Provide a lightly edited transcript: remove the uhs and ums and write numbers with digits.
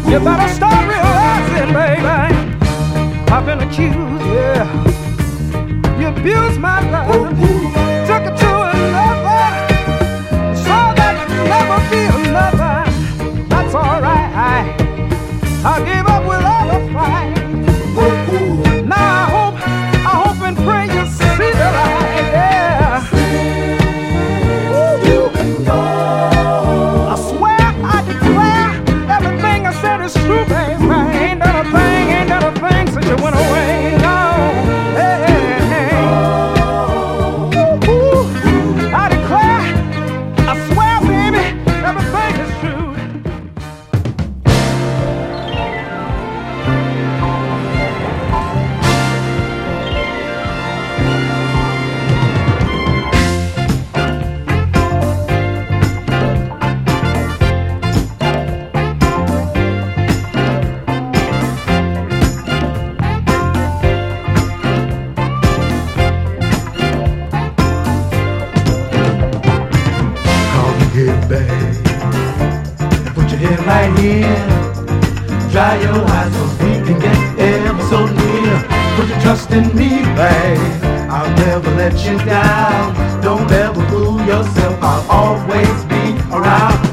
You better start realizing, baby, I've been accused, yeah. You abused my love, took it to another, so that there'll never be another. That's alright, I gave up with all the fight. Now I hope and pray you see the light, yeah. I swear, I declare, everything I said is true, baby. Ain't done a thing since you went away. No, hey. Ooh, I declare, I swear, baby, everything is true. Right here, dry your eyes so we can get ever so near. Put your trust in me, babe. I'll never let you down. Don't ever fool yourself. I'll always be around.